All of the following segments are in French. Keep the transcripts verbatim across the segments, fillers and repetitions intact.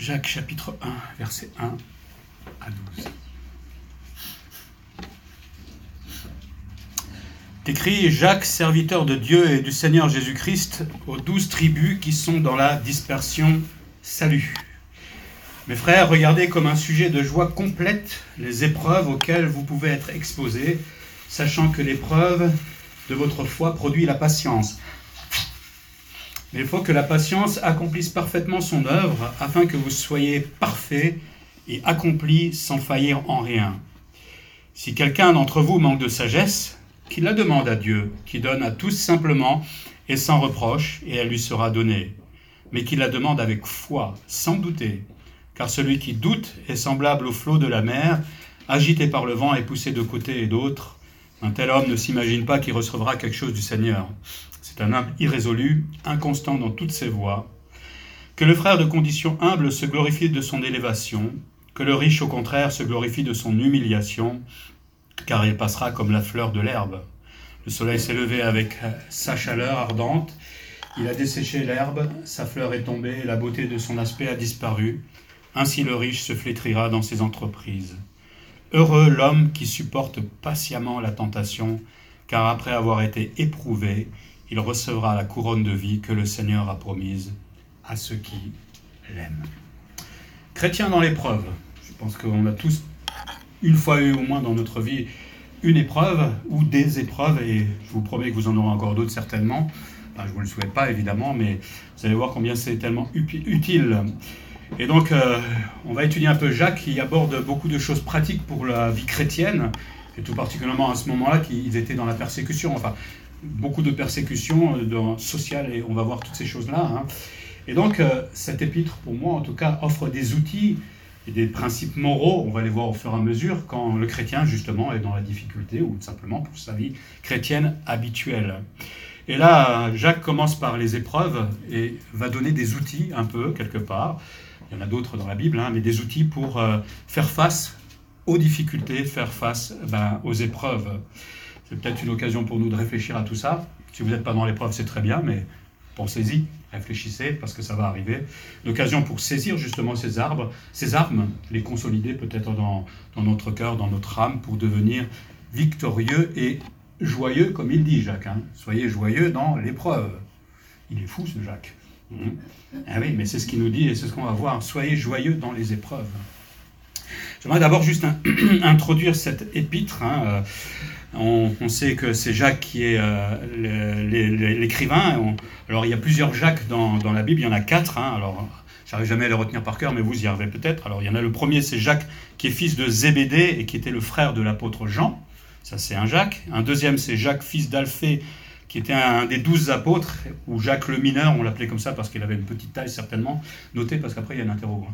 Jacques chapitre un, versets un à douze. T'écris Jacques, serviteur de Dieu et du Seigneur Jésus-Christ, aux douze tribus qui sont dans la dispersion, salut. Mes frères, regardez comme un sujet de joie complète les épreuves auxquelles vous pouvez être exposés, sachant que l'épreuve de votre foi produit la patience. Mais il faut que la patience accomplisse parfaitement son œuvre, afin que vous soyez parfaits et accomplis sans faillir en rien. Si quelqu'un d'entre vous manque de sagesse, qu'il la demande à Dieu, qui donne à tous simplement et sans reproche, et elle lui sera donnée. Mais qu'il la demande avec foi, sans douter. Car celui qui doute est semblable au flot de la mer, agité par le vent et poussé de côté et d'autre. Un tel homme ne s'imagine pas qu'il recevra quelque chose du Seigneur. C'est un homme irrésolu, inconstant dans toutes ses voies. Que le frère de condition humble se glorifie de son élévation, que le riche au contraire se glorifie de son humiliation, car il passera comme la fleur de l'herbe. Le soleil s'est levé avec sa chaleur ardente, il a desséché l'herbe, sa fleur est tombée, la beauté de son aspect a disparu. Ainsi le riche se flétrira dans ses entreprises. Heureux l'homme qui supporte patiemment la tentation, car après avoir été éprouvé, il recevra la couronne de vie que le Seigneur a promise à ceux qui l'aiment. Chrétien dans l'épreuve. Je pense qu'on a tous une fois eu au moins dans notre vie une épreuve ou des épreuves, et je vous promets que vous en aurez encore d'autres certainement. Enfin, je ne vous le souhaite pas évidemment, mais vous allez voir combien c'est tellement utile. Et donc, euh, on va étudier un peu Jacques, qui aborde beaucoup de choses pratiques pour la vie chrétienne, et tout particulièrement à ce moment-là, qu'ils étaient dans la persécution, enfin, beaucoup de persécutions euh, sociales, et on va voir toutes ces choses-là. Hein. Et donc, euh, cet épître, pour moi, en tout cas, offre des outils et des principes moraux, on va les voir au fur et à mesure, quand le chrétien, justement, est dans la difficulté, ou tout simplement pour sa vie chrétienne habituelle. Et là, Jacques commence par les épreuves, et va donner des outils, un peu, quelque part. Il y en a d'autres dans la Bible, hein, mais des outils pour euh, faire face aux difficultés, faire face ben, aux épreuves. C'est peut-être une occasion pour nous de réfléchir à tout ça. Si vous n'êtes pas dans l'épreuve, c'est très bien, mais pensez-y, réfléchissez, parce que ça va arriver. Une occasion pour saisir justement ces arbres, ces armes, les consolider peut-être dans, dans notre cœur, dans notre âme, pour devenir victorieux et joyeux, comme il dit Jacques. Hein. Soyez joyeux dans l'épreuve. Il est fou ce Jacques. Mmh. Ah oui, mais c'est ce qu'il nous dit et c'est ce qu'on va voir. Soyez joyeux dans les épreuves. J'aimerais d'abord juste un, introduire cette épître. Hein. On, on sait que c'est Jacques qui est euh, l'écrivain. On, alors il y a plusieurs Jacques dans, dans la Bible, il y en a quatre. Hein. Alors j'arrive jamais à les retenir par cœur, mais vous y arrivez peut-être. Alors il y en a le premier, c'est Jacques qui est fils de Zébédée et qui était le frère de l'apôtre Jean. Ça c'est un Jacques. Un deuxième, c'est Jacques, fils d'Alphée, qui était un des douze apôtres, ou Jacques le mineur, on l'appelait comme ça parce qu'il avait une petite taille certainement. Notez parce qu'après il y a un interro.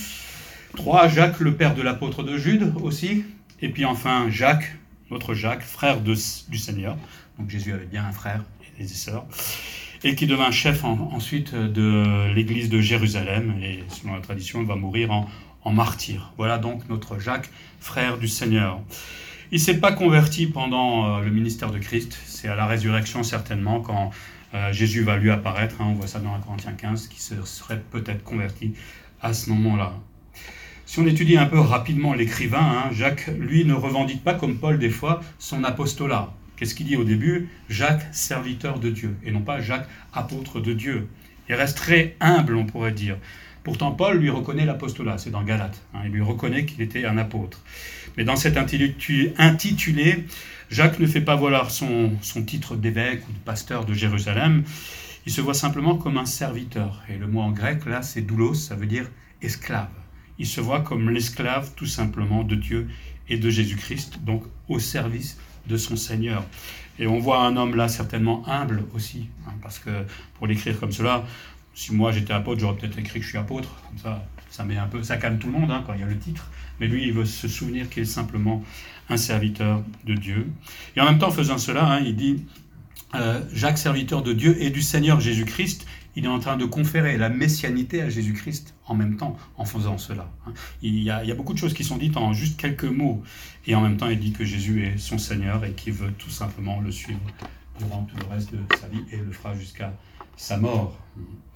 Trois, Jacques, le père de l'apôtre de Jude aussi. Et puis enfin Jacques, notre Jacques, frère de, du Seigneur. Donc Jésus avait bien un frère et des sœurs. Et qui devint chef en, ensuite de l'église de Jérusalem. Et selon la tradition, il va mourir en, en martyr. Voilà donc notre Jacques, frère du Seigneur. Il ne s'est pas converti pendant euh, le ministère de Christ. C'est à la résurrection certainement, quand euh, Jésus va lui apparaître. Hein, on voit ça dans un Corinthiens quinze, qui se serait peut-être converti à ce moment-là. Si on étudie un peu rapidement l'écrivain, hein, Jacques, lui, ne revendique pas, comme Paul des fois, son apostolat. Qu'est-ce qu'il dit au début ? Jacques, serviteur de Dieu, et non pas Jacques, apôtre de Dieu. Il reste très humble, on pourrait dire. Pourtant, Paul lui reconnaît l'apostolat, c'est dans Galates. Hein, il lui reconnaît qu'il était un apôtre. Mais dans cet intitulé, Jacques ne fait pas valoir son, son titre d'évêque ou de pasteur de Jérusalem. Il se voit simplement comme un serviteur. Et le mot en grec, là, c'est doulos, ça veut dire esclave. Il se voit comme l'esclave, tout simplement, de Dieu et de Jésus-Christ, donc au service de son Seigneur. Et on voit un homme là certainement humble aussi, hein, parce que pour l'écrire comme cela, si moi j'étais apôtre, j'aurais peut-être écrit que je suis apôtre, comme ça, ça met un peu, ça calme tout le monde hein, quand il y a le titre. Mais lui, il veut se souvenir qu'il est simplement un serviteur de Dieu. Et en même temps, faisant cela, hein, il dit euh, Jacques, serviteur de Dieu et du Seigneur Jésus-Christ. Il est en train de conférer la messianité à Jésus-Christ en même temps, en faisant cela. Hein. Il y a, il y a beaucoup de choses qui sont dites en juste quelques mots. Et en même temps, il dit que Jésus est son Seigneur et qu'il veut tout simplement le suivre durant tout le reste de sa vie et le fera jusqu'à sa mort.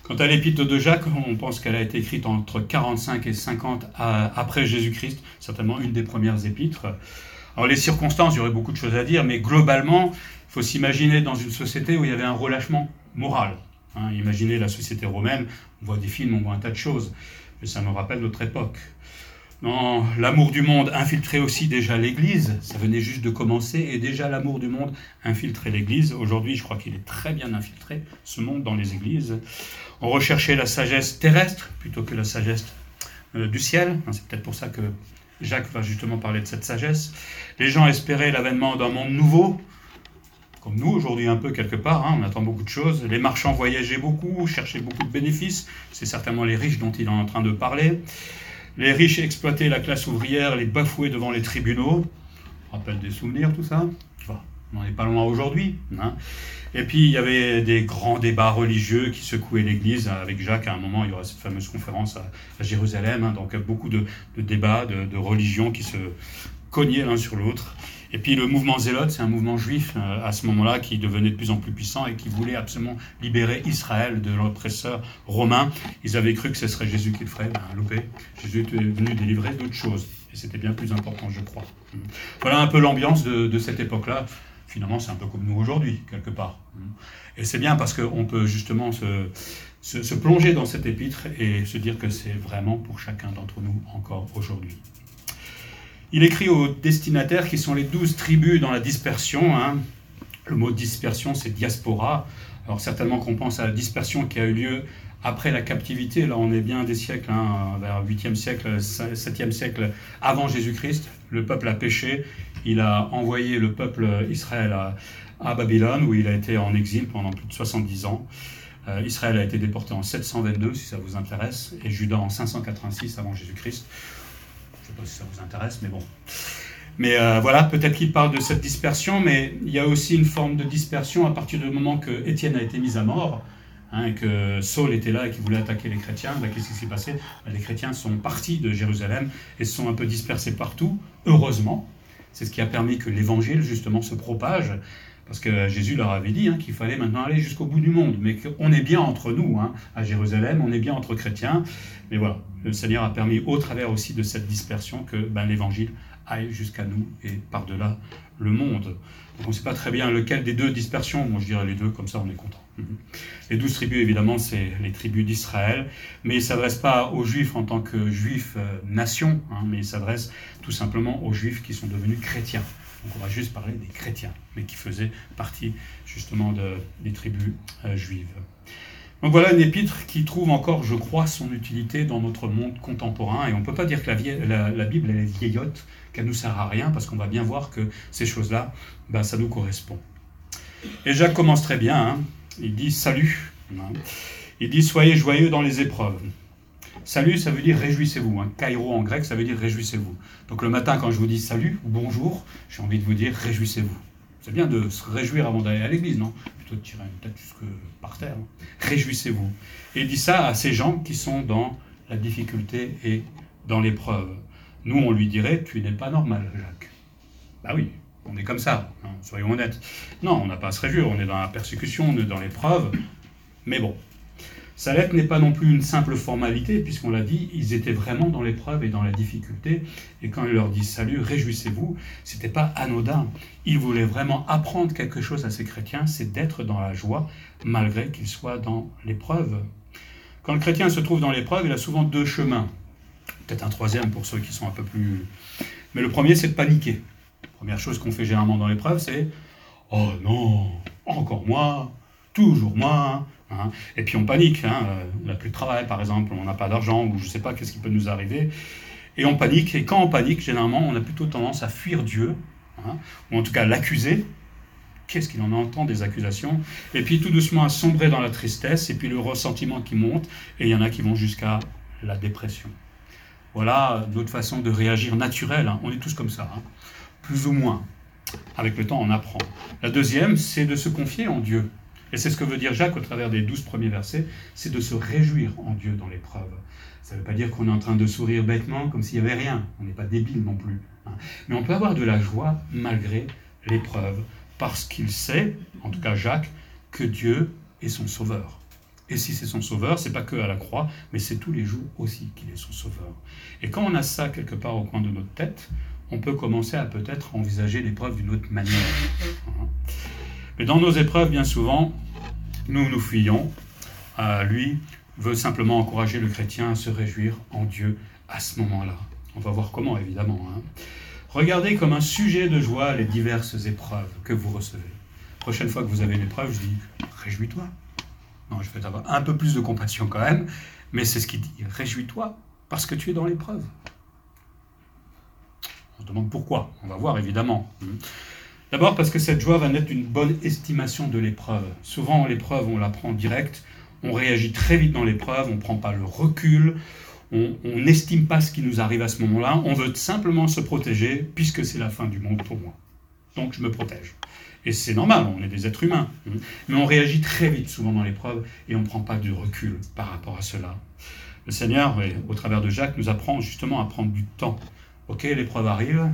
Quant à l'épître de Jacques, on pense qu'elle a été écrite entre quarante-cinq et cinquante après Jésus-Christ, certainement une des premières épîtres. Alors les circonstances, il y aurait beaucoup de choses à dire, mais globalement, il faut s'imaginer dans une société où il y avait un relâchement moral. Hein, imaginez la société romaine, on voit des films, on voit un tas de choses, mais ça nous rappelle notre époque. Non, l'amour du monde infiltrait aussi déjà l'Église, ça venait juste de commencer, et déjà l'amour du monde infiltrait l'Église. Aujourd'hui, je crois qu'il est très bien infiltré, ce monde, dans les églises. On recherchait la sagesse terrestre plutôt que la sagesse euh, du ciel. C'est peut-être pour ça que Jacques va justement parler de cette sagesse. Les gens espéraient l'avènement d'un monde nouveau, comme nous aujourd'hui un peu quelque part, hein, on attend beaucoup de choses. Les marchands voyageaient beaucoup, cherchaient beaucoup de bénéfices, c'est certainement les riches dont il est en train de parler. Les riches exploitaient la classe ouvrière, les bafouaient devant les tribunaux. On rappelle des souvenirs, tout ça. Enfin, on n'en est pas loin aujourd'hui. Hein. Et puis, il y avait des grands débats religieux qui secouaient l'Église. Avec Jacques, à un moment, il y aura cette fameuse conférence à, à Jérusalem. Hein, donc, beaucoup de, de débats, de, de religions qui se cognaient l'un sur l'autre. Et puis, le mouvement zélote, c'est un mouvement juif euh, à ce moment-là qui devenait de plus en plus puissant et qui voulait absolument libérer Israël de l'oppresseur romain. Ils avaient cru que ce serait Jésus qui le ferait. Ben, loupé. Jésus était venu délivrer d'autres choses. Et c'était bien plus important, je crois. Voilà un peu l'ambiance de, de cette époque-là. Finalement, c'est un peu comme nous aujourd'hui, quelque part. Et c'est bien parce qu'on peut justement se, se, se plonger dans cet épître et se dire que c'est vraiment pour chacun d'entre nous encore aujourd'hui. Il écrit aux destinataires qui sont les douze tribus dans la dispersion. Hein. Le mot dispersion, c'est diaspora. Alors certainement qu'on pense à la dispersion qui a eu lieu après la captivité. Là, on est bien des siècles, hein, vers le huitième siècle, septième siècle avant Jésus-Christ. Le peuple a péché. Il a envoyé le peuple Israël à, à Babylone, où il a été en exil pendant plus de soixante-dix ans. Euh, Israël a été déporté en sept cent vingt-deux, si ça vous intéresse, et Juda en cinq cent quatre-vingt-six avant Jésus-Christ. Je ne sais pas si ça vous intéresse, mais bon. Mais euh, voilà, peut-être qu'il parle de cette dispersion, mais il y a aussi une forme de dispersion à partir du moment que Étienne a été mis à mort, hein, et que Saul était là et qu'il voulait attaquer les chrétiens. Ben, qu'est-ce qui s'est passé? Ben, les chrétiens sont partis de Jérusalem et se sont un peu dispersés partout, heureusement. C'est ce qui a permis que l'évangile, justement, se propage, parce que Jésus leur avait dit hein, qu'il fallait maintenant aller jusqu'au bout du monde, mais qu'on est bien entre nous, hein, à Jérusalem, on est bien entre chrétiens. Mais voilà, le Seigneur a permis, au travers aussi de cette dispersion, que ben, l'évangile aille jusqu'à nous et par-delà le monde. Donc on ne sait pas très bien lequel des deux dispersions, moi je dirais les deux, comme ça on est content. Les douze tribus, évidemment, c'est les tribus d'Israël, mais il ne s'adresse pas aux Juifs en tant que Juifs euh, nation, hein, mais il s'adresse tout simplement aux Juifs qui sont devenus chrétiens. Donc on va juste parler des chrétiens, mais qui faisaient partie justement de, des tribus euh, juives. Donc voilà une épître qui trouve encore, je crois, son utilité dans notre monde contemporain, et on ne peut pas dire que la, vieille, la, la Bible elle est vieillotte, qu'elle ne nous sert à rien, parce qu'on va bien voir que ces choses-là, ben, ça nous correspond. Et Jacques commence très bien, hein. Il dit « salut hein. ». Il dit « soyez joyeux dans les épreuves ». Salut, ça veut dire réjouissez-vous. Hein. Kairo en grec, ça veut dire réjouissez-vous. Donc le matin, quand je vous dis salut ou bonjour, j'ai envie de vous dire réjouissez-vous. C'est bien de se réjouir avant d'aller à l'église, non? Plutôt de tirer une tête jusque par terre. Hein. Réjouissez-vous. Et il dit ça à ces gens qui sont dans la difficulté et dans l'épreuve. Nous, on lui dirait, tu n'es pas normal, Jacques. Bah oui, on est comme ça, hein, soyons honnêtes. Non, on n'a pas à se réjouir, on est dans la persécution, on est dans l'épreuve. Mais bon, sa lettre n'est pas non plus une simple formalité, puisqu'on l'a dit, ils étaient vraiment dans l'épreuve et dans la difficulté. Et quand il leur dit « salut, réjouissez-vous », ce n'était pas anodin. Il voulait vraiment apprendre quelque chose à ces chrétiens, c'est d'être dans la joie, malgré qu'ils soient dans l'épreuve. Quand le chrétien se trouve dans l'épreuve, il a souvent deux chemins. Peut-être un troisième pour ceux qui sont un peu plus... Mais le premier, c'est de paniquer. La première chose qu'on fait généralement dans l'épreuve, c'est « oh non, encore moi, toujours moi ». Hein. Et puis on panique, hein. On n'a plus de travail par exemple, on n'a pas d'argent, ou je ne sais pas qu'est-ce qui peut nous arriver. Et on panique, et quand on panique, généralement, on a plutôt tendance à fuir Dieu, hein, ou en tout cas l'accuser. Qu'est-ce qu'il en entend des accusations? Et puis tout doucement à sombrer dans la tristesse, et puis le ressentiment qui monte, et il y en a qui vont jusqu'à la dépression. Voilà notre façon de réagir naturelle, hein. On est tous comme ça, hein. Plus ou moins. Avec le temps, on apprend. La deuxième, c'est de se confier en Dieu. Et c'est ce que veut dire Jacques au travers des douze premiers versets, c'est de se réjouir en Dieu dans l'épreuve. Ça ne veut pas dire qu'on est en train de sourire bêtement comme s'il n'y avait rien, on n'est pas débile non plus. Hein. Mais on peut avoir de la joie malgré l'épreuve, parce qu'il sait, en tout cas Jacques, que Dieu est son sauveur. Et si c'est son sauveur, c'est pas que à la croix, mais c'est tous les jours aussi qu'il est son sauveur. Et quand on a ça quelque part au coin de notre tête, on peut commencer à peut-être envisager l'épreuve d'une autre manière. Mais dans nos épreuves, bien souvent, nous nous fuyons. Euh, lui veut simplement encourager le chrétien à se réjouir en Dieu à ce moment-là. On va voir comment, évidemment. Hein. Regardez comme un sujet de joie les diverses épreuves que vous recevez. La prochaine fois que vous avez une épreuve, je dis « réjouis-toi ». Non, je vais avoir un peu plus de compassion quand même, mais c'est ce qu'il dit « réjouis-toi parce que tu es dans l'épreuve ». On se demande pourquoi. On va voir, évidemment. D'abord parce que cette joie va naître d'une bonne estimation de l'épreuve. Souvent, l'épreuve, on la prend direct, on réagit très vite dans l'épreuve, on ne prend pas le recul, on n'estime pas ce qui nous arrive à ce moment-là, on veut simplement se protéger puisque c'est la fin du monde pour moi. Donc je me protège. Et c'est normal, on est des êtres humains. Mais on réagit très vite souvent dans l'épreuve et on ne prend pas de recul par rapport à cela. Le Seigneur, au travers de Jacques, nous apprend justement à prendre du temps. Ok, l'épreuve arrive,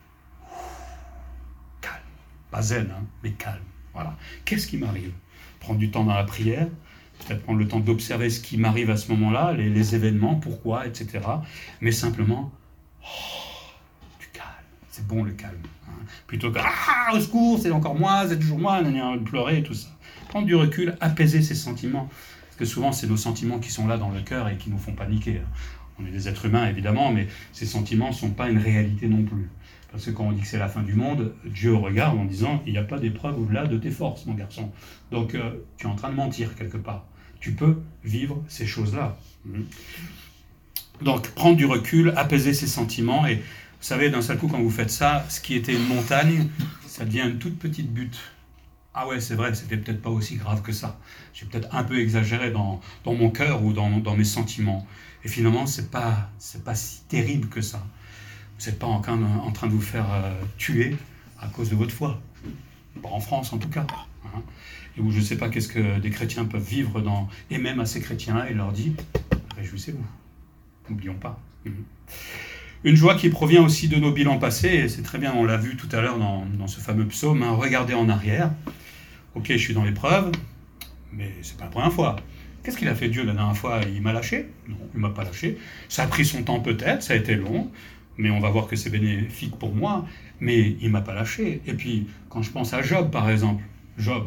calme. Pas zen, hein, mais calme. Voilà. Qu'est-ce qui m'arrive ? Prendre du temps dans la prière, peut-être prendre le temps d'observer ce qui m'arrive à ce moment-là, les, les événements, pourquoi, et cetera. Mais simplement, oh, du calme. C'est bon le calme. Hein. Plutôt que, ah, au secours, c'est encore moi, c'est toujours moi, pleurer et tout ça. Prendre du recul, apaiser ses sentiments. Parce que souvent, c'est nos sentiments qui sont là dans le cœur et qui nous font paniquer. Hein. On est des êtres humains, évidemment, mais ces sentiments ne sont pas une réalité non plus. Parce que quand on dit que c'est la fin du monde, Dieu regarde en disant « il n'y a pas d'épreuve au-delà de tes forces, mon garçon ». Donc, euh, tu es en train de mentir quelque part. Tu peux vivre ces choses-là. Donc, prendre du recul, apaiser ses sentiments. Et vous savez, d'un seul coup, quand vous faites ça, ce qui était une montagne, ça devient une toute petite butte. Ah ouais, c'est vrai, c'était peut-être pas aussi grave que ça. J'ai peut-être un peu exagéré dans, dans mon cœur ou dans, dans mes sentiments. Et finalement, c'est pas, c'est pas si terrible que ça. Vous n'êtes pas en train, en train de vous faire euh, tuer à cause de votre foi. Pas en France, en tout cas. Hein. Et où je ne sais pas qu'est-ce que des chrétiens peuvent vivre dans... Et même à ces chrétiens-là, il leur dit, réjouissez-vous. N'oublions pas. Mmh. Une joie qui provient aussi de nos bilans passés, et c'est très bien, on l'a vu tout à l'heure dans, dans ce fameux psaume, hein, regardez en arrière. Ok, je suis dans l'épreuve, mais c'est pas la première fois. Qu'est-ce qu'il a fait Dieu la dernière fois ? Il m'a lâché ? Non, il ne m'a pas lâché. Ça a pris son temps peut-être, ça a été long, mais on va voir que c'est bénéfique pour moi, mais il ne m'a pas lâché. Et puis, quand je pense à Job, par exemple, Job,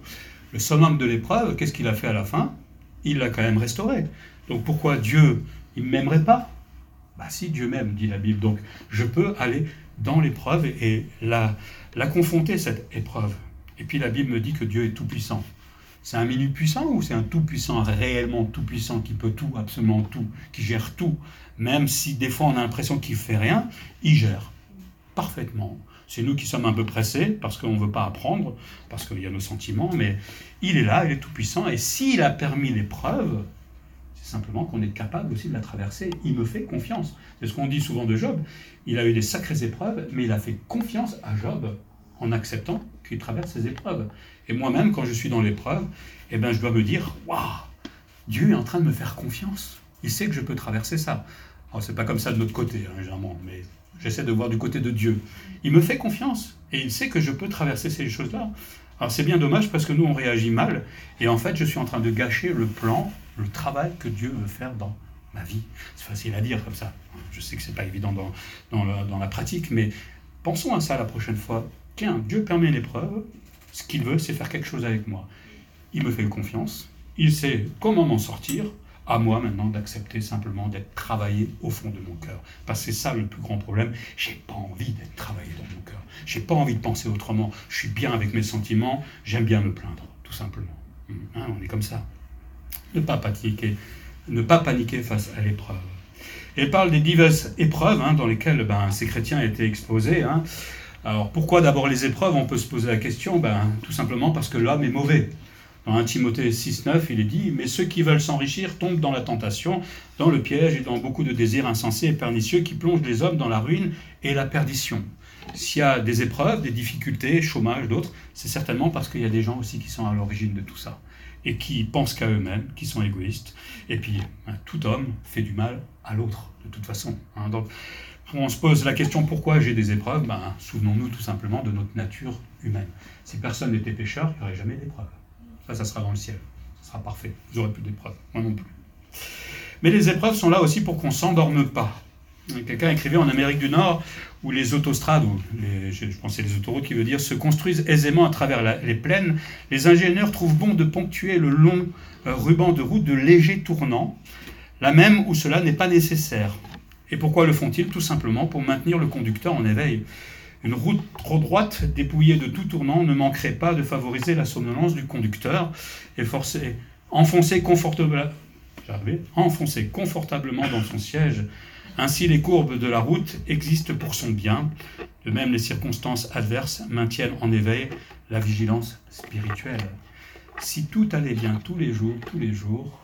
le summum de l'épreuve, qu'est-ce qu'il a fait à la fin ? Il l'a quand même restauré. Donc pourquoi Dieu, il ne m'aimerait pas ? Bah si, Dieu m'aime, dit la Bible. Donc je peux aller dans l'épreuve et la, la confronter, cette épreuve. Et puis la Bible me dit que Dieu est tout-puissant. C'est un mini-puissant ou c'est un tout-puissant, réellement tout-puissant, qui peut tout, absolument tout, qui gère tout? Même si des fois on a l'impression qu'il ne fait rien, il gère parfaitement. C'est nous qui sommes un peu pressés parce qu'on ne veut pas apprendre, parce qu'il y a nos sentiments, mais il est là, il est tout-puissant. Et s'il a permis l'épreuve, c'est simplement qu'on est capable aussi de la traverser. Il me fait confiance. C'est ce qu'on dit souvent de Job. Il a eu des sacrées épreuves, mais il a fait confiance à Job en acceptant qu'il traverse ces épreuves. Et moi-même, quand je suis dans l'épreuve, eh ben, je dois me dire « Waouh, Dieu est en train de me faire confiance. Il sait que je peux traverser ça. » Alors, c'est pas comme ça de notre côté, hein, généralement, mais j'essaie de voir du côté de Dieu. Il me fait confiance et il sait que je peux traverser ces choses-là. Alors, c'est bien dommage parce que nous, on réagit mal. Et en fait, je suis en train de gâcher le plan, le travail que Dieu veut faire dans ma vie. C'est facile à dire comme ça. Je sais que c'est pas évident dans, dans, la, dans la pratique, mais pensons à ça la prochaine fois. Tiens, Dieu permet l'épreuve. Ce qu'il veut, c'est faire quelque chose avec moi. Il me fait confiance. Il sait comment m'en sortir. À moi maintenant d'accepter simplement d'être travaillé au fond de mon cœur. Parce que c'est ça le plus grand problème. J'ai pas envie d'être travaillé dans mon cœur. J'ai pas envie de penser autrement. Je suis bien avec mes sentiments. J'aime bien me plaindre, tout simplement. Hein, on est comme ça. Ne pas paniquer, ne pas paniquer face à l'épreuve. Et il parle des diverses épreuves hein, dans lesquelles ben, ces chrétiens étaient exposés. Hein. Alors pourquoi d'abord les épreuves ? On peut se poser la question, ben, tout simplement parce que l'homme est mauvais. Dans un Timothée six neuf, il est dit « Mais ceux qui veulent s'enrichir tombent dans la tentation, dans le piège et dans beaucoup de désirs insensés et pernicieux qui plongent les hommes dans la ruine et la perdition. » S'il y a des épreuves, des difficultés, chômage, d'autres, c'est certainement parce qu'il y a des gens aussi qui sont à l'origine de tout ça et qui pensent qu'à eux-mêmes, qui sont égoïstes. Et puis, hein, tout homme fait du mal à l'autre, de toute façon. Hein. Donc, on se pose la question pourquoi j'ai des épreuves, ben, souvenons-nous tout simplement de notre nature humaine. Si personne n'était pécheur, il n'y aurait jamais d'épreuve. Ça, ça sera dans le ciel. ce sera parfait. Vous n'aurez plus d'épreuves, moi non plus. Mais les épreuves sont là aussi pour qu'on ne s'endorme pas. Quelqu'un écrivait en Amérique du Nord où les autostrades, ou les, je pensais les autoroutes qui veut dire, se construisent aisément à travers la, les plaines, les ingénieurs trouvent bon de ponctuer le long euh, ruban de route de légers tournants, là même où cela n'est pas nécessaire. Et pourquoi le font-ils? Tout simplement pour maintenir le conducteur en éveil. Une route trop droite, dépouillée de tout tournant, ne manquerait pas de favoriser la somnolence du conducteur et forcer, enfoncer, confortable, enfoncer confortablement dans son siège. Ainsi, les courbes de la route existent pour son bien. De même, les circonstances adverses maintiennent en éveil la vigilance spirituelle. Si tout allait bien tous les jours, tous les jours,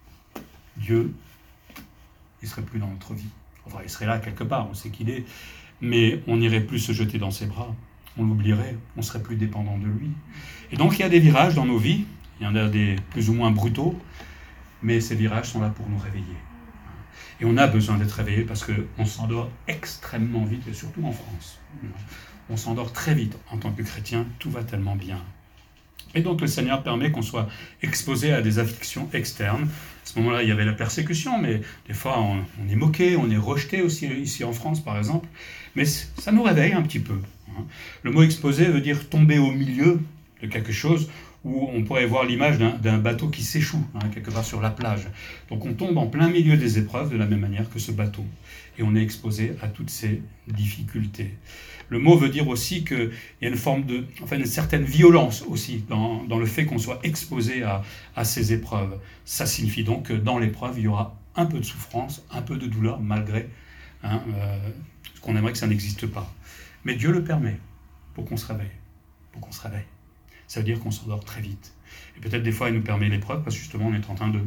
Dieu, il ne serait plus dans notre vie. Enfin, il serait là quelque part, on sait qu'il est, mais on n'irait plus se jeter dans ses bras. On l'oublierait, on serait plus dépendant de lui. Et donc, il y a des virages dans nos vies, il y en a des plus ou moins brutaux, mais ces virages sont là pour nous réveiller. Et on a besoin d'être réveillé parce qu'on s'endort extrêmement vite, et surtout en France. On s'endort très vite en tant que chrétien, tout va tellement bien. Et donc le Seigneur permet qu'on soit exposé à des afflictions externes. À ce moment-là, il y avait la persécution, mais des fois on, on est moqué, on est rejeté aussi ici en France par exemple. Mais ça nous réveille un petit peu. Le mot exposé veut dire tomber au milieu de quelque chose, où on pourrait voir l'image d'un, d'un bateau qui s'échoue, hein, quelque part sur la plage. Donc on tombe en plein milieu des épreuves de la même manière que ce bateau. Et on est exposé à toutes ces difficultés. Le mot veut dire aussi qu'il y a une forme de, enfin une certaine violence aussi dans, dans le fait qu'on soit exposé à, à ces épreuves. Ça signifie donc que dans l'épreuve, il y aura un peu de souffrance, un peu de douleur, malgré hein, euh, qu'on aimerait que ça n'existe pas. Mais Dieu le permet pour qu'on se réveille, pour qu'on se réveille. Ça veut dire qu'on s'endort très vite. Et peut-être des fois, il nous permet l'épreuve parce que justement, on est en train de...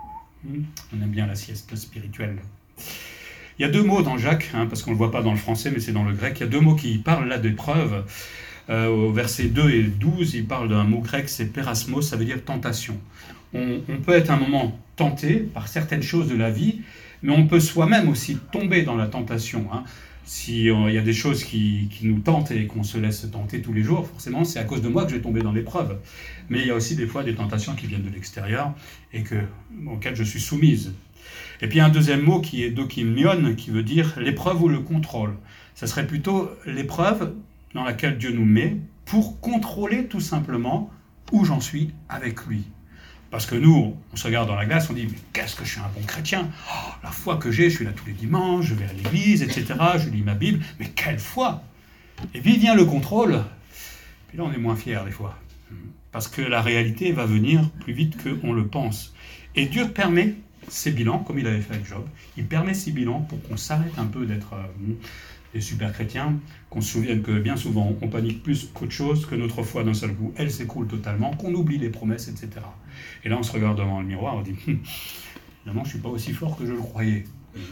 On aime bien la sieste spirituelle. Il y a deux mots dans Jacques, hein, parce qu'on ne le voit pas dans le français, mais c'est dans le grec. Il y a deux mots qui parlent là d'épreuve. Euh, au verset deux et douze, il parle d'un mot grec, c'est pérasmos, ça veut dire tentation. On, on peut être à un moment tenté par certaines choses de la vie, mais on peut soi-même aussi tomber dans la tentation. Hein. Si euh, il y a des choses qui, qui nous tentent et qu'on se laisse tenter tous les jours, forcément, c'est à cause de moi que je vais tomber dans l'épreuve. Mais il y a aussi des fois des tentations qui viennent de l'extérieur et que, auxquelles je suis soumise. Et puis il y a un deuxième mot qui est dokimion, qui veut dire l'épreuve ou le contrôle. Ça serait plutôt l'épreuve dans laquelle Dieu nous met pour contrôler tout simplement où j'en suis avec lui. Parce que nous, on se regarde dans la glace, on dit « mais qu'est-ce que je suis un bon chrétien oh, la foi que j'ai, je suis là tous les dimanches, je vais à l'église, et cetera, je lis ma Bible, mais quelle foi !» Et puis vient le contrôle, puis là on est moins fiers des fois. Parce que la réalité va venir plus vite qu'on le pense. Et Dieu permet ces bilans, comme il avait fait avec Job, il permet ces bilans pour qu'on s'arrête un peu d'être euh, des super chrétiens, qu'on se souvienne que bien souvent on panique plus qu'autre chose, que notre foi d'un seul coup, elle s'écroule totalement, qu'on oublie les promesses, et cetera. Et là on se regarde devant le miroir, on dit hm, finalement je ne suis pas aussi fort que je le croyais.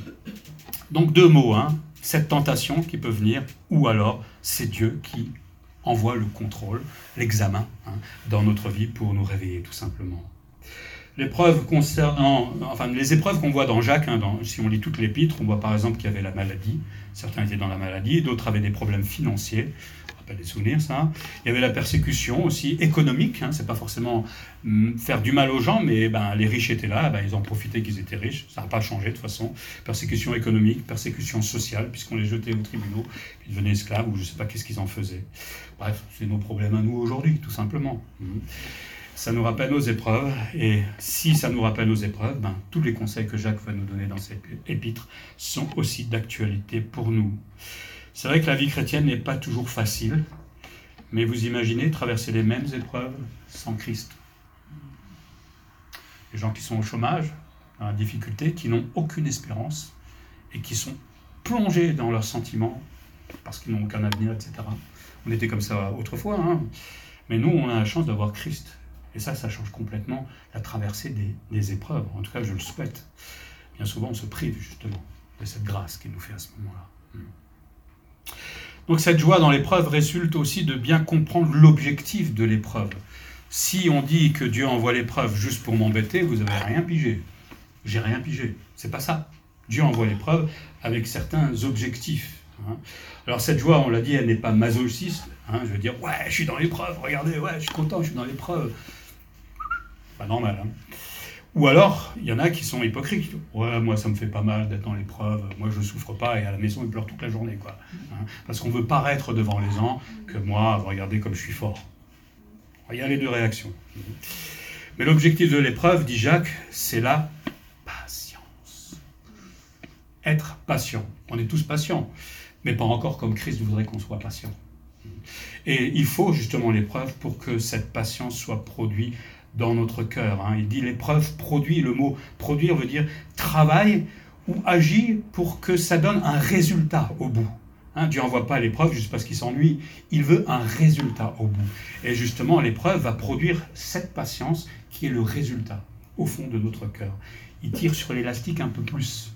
Donc deux mots, hein, cette tentation qui peut venir, ou alors c'est Dieu qui envoie le contrôle, l'examen hein, dans notre vie pour nous réveiller tout simplement. L'épreuve concernant, enfin, les épreuves qu'on voit dans Jacques, hein, dans, si on lit toute l'épître, on voit par exemple qu'il y avait la maladie, certains étaient dans la maladie, d'autres avaient des problèmes financiers, on rappelle des souvenirs ça, il y avait la persécution aussi économique, hein, c'est pas forcément hum, faire du mal aux gens, mais ben, les riches étaient là, ben, ils en profitaient qu'ils étaient riches, ça n'a pas changé de toute façon, persécution économique, persécution sociale, puisqu'on les jetait aux tribunaux, ils devenaient esclaves, ou je ne sais pas qu'est-ce qu'ils en faisaient. Bref, c'est nos problèmes à nous aujourd'hui, tout simplement. Hum. Ça nous rappelle nos épreuves, et si ça nous rappelle nos épreuves, ben, tous les conseils que Jacques va nous donner dans cette épître sont aussi d'actualité pour nous. C'est vrai que la vie chrétienne n'est pas toujours facile, mais vous imaginez traverser les mêmes épreuves sans Christ. Les gens qui sont au chômage, dans la difficulté, qui n'ont aucune espérance, et qui sont plongés dans leurs sentiments, parce qu'ils n'ont aucun avenir, et cetera. On était comme ça autrefois, hein. Mais nous, on a la chance d'avoir Christ. Et ça, ça change complètement la traversée des, des épreuves. En tout cas, je le souhaite. Bien souvent, on se prive justement de cette grâce qu'il nous fait à ce moment-là. Donc cette joie dans l'épreuve résulte aussi de bien comprendre l'objectif de l'épreuve. Si on dit que Dieu envoie l'épreuve juste pour m'embêter, vous n'avez rien pigé. J'ai rien pigé. C'est pas ça. Dieu envoie l'épreuve avec certains objectifs. Alors cette joie, on l'a dit, elle n'est pas masochiste. Hein, je veux dire, ouais, je suis dans l'épreuve, regardez, ouais, je suis content, je suis dans l'épreuve. pas normal. Hein. Ou alors, il y en a qui sont hypocrites. Ouais, moi, ça me fait pas mal d'être dans l'épreuve. Moi, je souffre pas et à la maison, ils pleurent toute la journée, quoi. Hein, parce qu'on veut paraître devant les gens que moi, regardez comme je suis fort. Il y a les deux réactions. Mais l'objectif de l'épreuve, dit Jacques, c'est la patience. Être patient. On est tous patients, mais pas encore comme Christ voudrait qu'on soit patient. Et il faut justement l'épreuve pour que cette patience soit produite dans notre cœur. Hein. Il dit l'épreuve produit, le mot produire veut dire travaille ou agit pour que ça donne un résultat au bout. Hein, Dieu n'envoie pas l'épreuve juste parce qu'il s'ennuie, il veut un résultat au bout. Et justement, l'épreuve va produire cette patience qui est le résultat au fond de notre cœur. Il tire sur l'élastique un peu plus.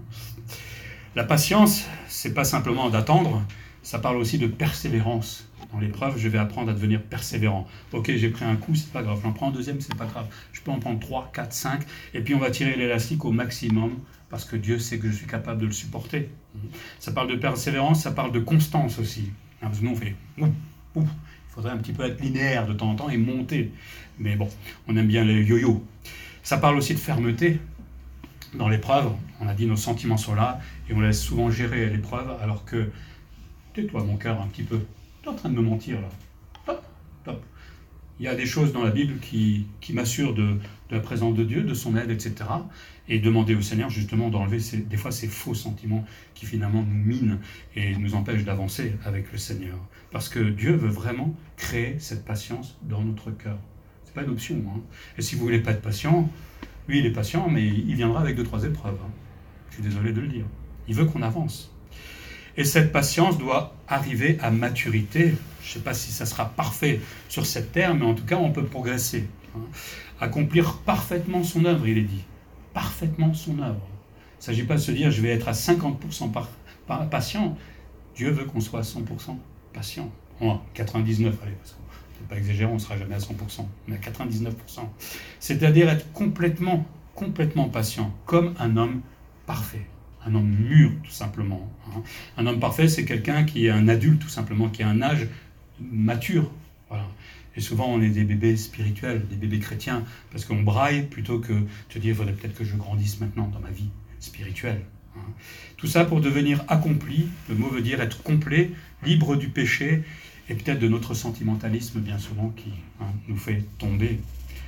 La patience, c'est pas simplement d'attendre, ça parle aussi de persévérance. Dans l'épreuve, je vais apprendre à devenir persévérant. Ok, j'ai pris un coup, c'est pas grave. J'en prends un deuxième, c'est pas grave. Je peux en prendre trois, quatre, cinq, et puis on va tirer l'élastique au maximum, parce que Dieu sait que je suis capable de le supporter. Ça parle de persévérance, ça parle de constance aussi. Parce que nous, on fait ouf, ouf. Il faudrait un petit peu être linéaire de temps en temps et monter. Mais bon, on aime bien les yo-yo. Ça parle aussi de fermeté. Dans l'épreuve, on a dit nos sentiments sont là, et on laisse souvent gérer l'épreuve, alors que, tais-toi mon cœur un petit peu. Tu es en train de me mentir là. Top, top. Il y a des choses dans la Bible qui, qui m'assurent de, de la présence de Dieu, de son aide, et cetera. Et demander au Seigneur justement d'enlever ces, des fois ces faux sentiments qui finalement nous minent et nous empêchent d'avancer avec le Seigneur. Parce que Dieu veut vraiment créer cette patience dans notre cœur. Ce n'est pas une option. Hein. Et si vous ne voulez pas être patient, lui il est patient, mais il viendra avec deux, trois épreuves. Hein. Je suis désolé de le dire. Il veut qu'on avance. Et cette patience doit arriver à maturité. Je ne sais pas si ça sera parfait sur cette terre, mais en tout cas, on peut progresser. Hein. Accomplir parfaitement son œuvre, il est dit. Parfaitement son œuvre. Il ne s'agit pas de se dire, je vais être à cinquante pour cent par, par, patient. Dieu veut qu'on soit à cent pour cent patient. Bon, quatre-vingt-dix-neuf, allez, parce qu'on ne peut pas exagérer, on ne sera jamais à cent pour cent, mais à quatre-vingt-dix-neuf pour cent. C'est-à-dire être complètement, complètement patient, comme un homme parfait. Un homme mûr, tout simplement. Un homme parfait, c'est quelqu'un qui est un adulte, tout simplement, qui a un âge mature. Voilà. Et souvent, on est des bébés spirituels, des bébés chrétiens, parce qu'on braille plutôt que de te dire, il faudrait peut-être que je grandisse maintenant dans ma vie spirituelle. Tout ça pour devenir accompli. Le mot veut dire être complet, libre du péché, et peut-être de notre sentimentalisme, bien souvent, qui hein, nous fait tomber.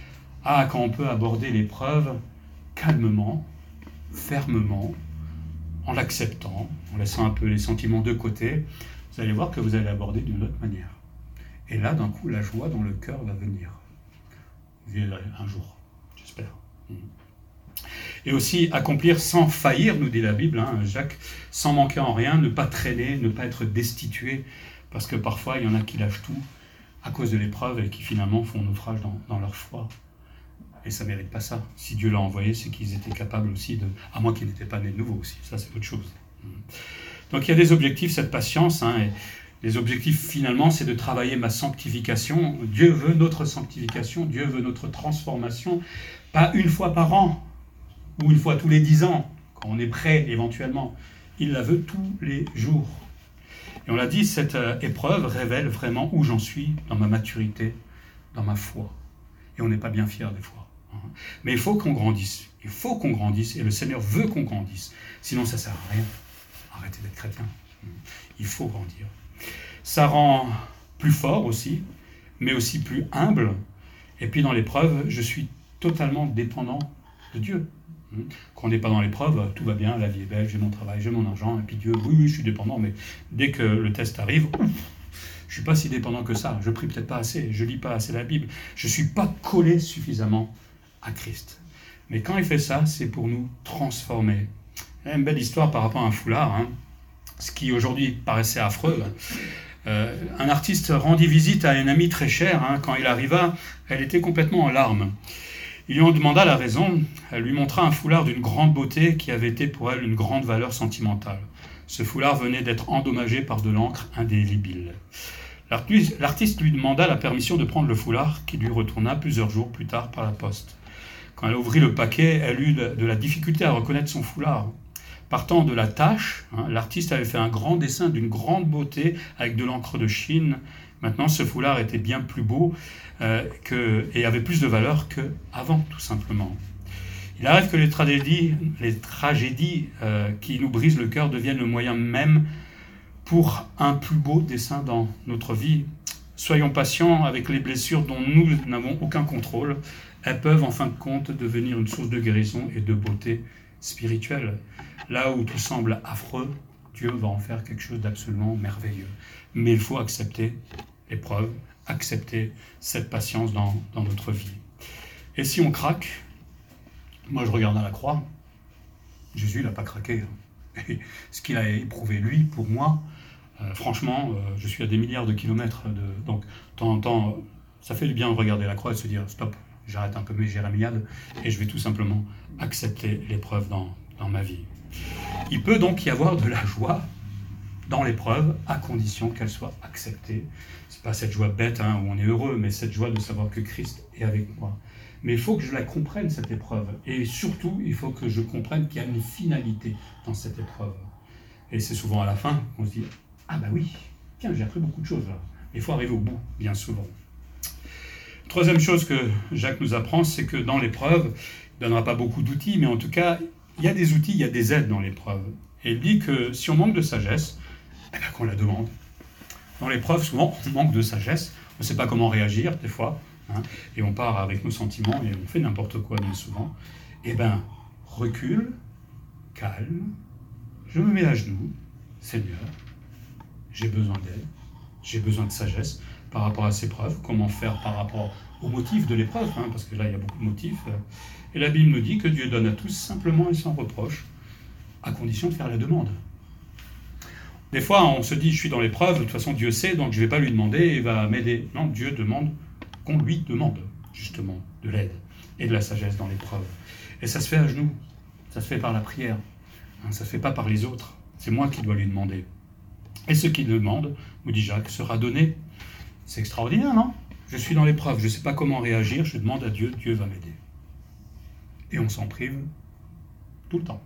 Ah, quand on peut aborder l'épreuve calmement, fermement, en l'acceptant, en laissant un peu les sentiments de côté, vous allez voir que vous allez l'aborder d'une autre manière. Et là, d'un coup, la joie dans le cœur va venir. Vous verrez un jour, j'espère. Et aussi, accomplir sans faillir, nous dit la Bible, hein, Jacques, sans manquer en rien, ne pas traîner, ne pas être destitué, parce que parfois, il y en a qui lâchent tout à cause de l'épreuve et qui finalement font naufrage dans, dans leur foi. Et ça ne mérite pas ça. Si Dieu l'a envoyé, c'est qu'ils étaient capables aussi de... À moins qu'ils n'étaient pas nés de nouveau aussi, ça c'est autre chose. Donc il y a des objectifs, cette patience, hein, et les objectifs finalement, c'est de travailler ma sanctification. Dieu veut notre sanctification, Dieu veut notre transformation, pas une fois par an, ou une fois tous les dix ans, quand on est prêt éventuellement. Il la veut tous les jours. Et on l'a dit, cette euh, épreuve révèle vraiment où j'en suis dans ma maturité, dans ma foi. Et on n'est pas bien fiers des fois. Mais il faut qu'on grandisse. Il faut qu'on grandisse et le Seigneur veut qu'on grandisse. Sinon, ça ne sert à rien. Arrêtez d'être chrétien. Il faut grandir. Ça rend plus fort aussi, mais aussi plus humble. Et puis dans l'épreuve, je suis totalement dépendant de Dieu. Quand on n'est pas dans l'épreuve, tout va bien, la vie est belle, j'ai mon travail, j'ai mon argent, et puis Dieu, oui, oui, je suis dépendant, mais dès que le test arrive, ouf, je ne suis pas si dépendant que ça, je prie peut-être pas assez, je lis pas assez la Bible, je ne suis pas collé suffisamment à Christ. Mais quand il fait ça, c'est pour nous transformer. Il y a une belle histoire par rapport à un foulard, hein, ce qui aujourd'hui paraissait affreux. Euh, un artiste rendit visite à une amie très chère, hein, quand il arriva, elle était complètement en larmes. Il lui en demanda la raison, elle lui montra un foulard d'une grande beauté qui avait été pour elle une grande valeur sentimentale. Ce foulard venait d'être endommagé par de l'encre indélébile. L'artiste lui demanda la permission de prendre le foulard, qui lui retourna plusieurs jours plus tard par la poste. Quand elle ouvrit le paquet, elle eut de la difficulté à reconnaître son foulard. Partant de la tâche, hein, l'artiste avait fait un grand dessin d'une grande beauté avec de l'encre de Chine, Maintenant, ce foulard était bien plus beau euh, que, et avait plus de valeur qu'avant, tout simplement. Il arrive que les tragédies, les tragédies euh, qui nous brisent le cœur deviennent le moyen même pour un plus beau dessein dans notre vie. Soyons patients avec les blessures dont nous n'avons aucun contrôle. Elles peuvent en fin de compte devenir une source de guérison et de beauté spirituelle. Là où tout semble affreux, Dieu va en faire quelque chose d'absolument merveilleux. Mais il faut accepter l'épreuve, accepter cette patience dans, dans notre vie. Et si on craque, moi je regarde à la croix, Jésus n'a pas craqué. Et ce qu'il a éprouvé lui, pour moi, euh, franchement, euh, je suis à des milliards de kilomètres, de, donc de temps en temps, euh, ça fait du bien de regarder la croix et de se dire stop, j'arrête un peu mes jérémiades et je vais tout simplement accepter l'épreuve dans, dans ma vie. Il peut donc y avoir de la joie dans l'épreuve, à condition qu'elle soit acceptée. C'est pas cette joie bête hein, où on est heureux, mais cette joie de savoir que Christ est avec moi. Mais il faut que je la comprenne, cette épreuve. Et surtout, il faut que je comprenne qu'il y a une finalité dans cette épreuve. Et c'est souvent à la fin qu'on se dit « Ah bah oui, tiens, j'ai appris beaucoup de choses là. » Il faut arriver au bout, bien souvent. Troisième chose que Jacques nous apprend, c'est que dans l'épreuve, il ne donnera pas beaucoup d'outils, mais en tout cas, il y a des outils, il y a des aides dans l'épreuve. Et il dit que si on manque de sagesse, eh bien qu'on la demande. Dans l'épreuve, souvent, on manque de sagesse. On ne sait pas comment réagir, des fois. Hein, et on part avec nos sentiments et on fait n'importe quoi bien souvent. Eh bien, recule, calme, je me mets à genoux, Seigneur, j'ai besoin d'aide, j'ai besoin de sagesse par rapport à ces preuves, comment faire par rapport au motif de l'épreuve, hein, parce que là il y a beaucoup de motifs. Et la Bible nous dit que Dieu donne à tous simplement et sans reproche, à condition de faire la demande. Des fois on se dit je suis dans l'épreuve, de toute façon Dieu sait, donc je ne vais pas lui demander et il va m'aider. Non, Dieu demande qu'on lui demande justement de l'aide et de la sagesse dans l'épreuve. Et ça se fait à genoux, ça se fait par la prière, hein, ça ne se fait pas par les autres, c'est moi qui dois lui demander. Et ce qu'il demande, nous dit Jacques, sera donné. C'est extraordinaire, non ? Je suis dans l'épreuve, je ne sais pas comment réagir, je demande à Dieu, Dieu va m'aider. Et on s'en prive tout le temps.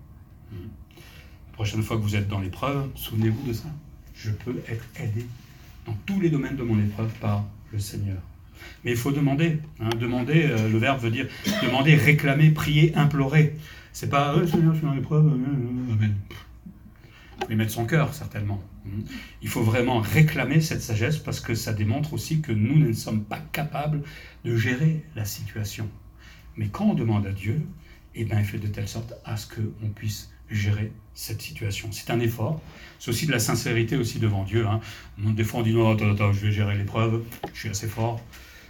La prochaine fois que vous êtes dans l'épreuve, souvenez-vous de ça. Je peux être aidé dans tous les domaines de mon épreuve par le Seigneur. Mais il faut demander. Hein, demander, euh, le verbe veut dire demander, réclamer, prier, implorer. C'est pas euh, « Seigneur, je suis dans l'épreuve, euh, amen ». Il faut y mettre son cœur, certainement. Il faut vraiment réclamer cette sagesse parce que ça démontre aussi que nous ne sommes pas capables de gérer la situation. Mais quand on demande à Dieu, eh bien, il fait de telle sorte à ce qu'on puisse gérer cette situation. C'est un effort. C'est aussi de la sincérité aussi devant Dieu. Hein. Des fois, on dit « Non, attends, attends, je vais gérer l'épreuve, je suis assez fort. Euh, »